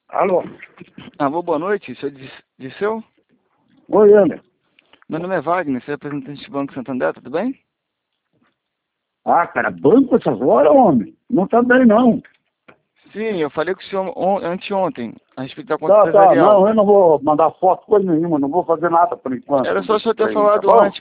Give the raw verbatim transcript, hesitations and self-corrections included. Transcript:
Alô? Alô, boa noite, senhor Dis- Disseu? Oi, Ana. Meu nome é Wagner, sou representante do Banco Santander, tudo bem? Ah, cara, banco essas horas, homem? Não tá bem, não. Sim, eu falei com o senhor on anteontem, a respeito da conta Tá, tá, empresarial. não, eu não vou mandar foto, coisa nenhuma, não vou fazer nada por enquanto Era com só o senhor você ter aí, tá falado bom? antes,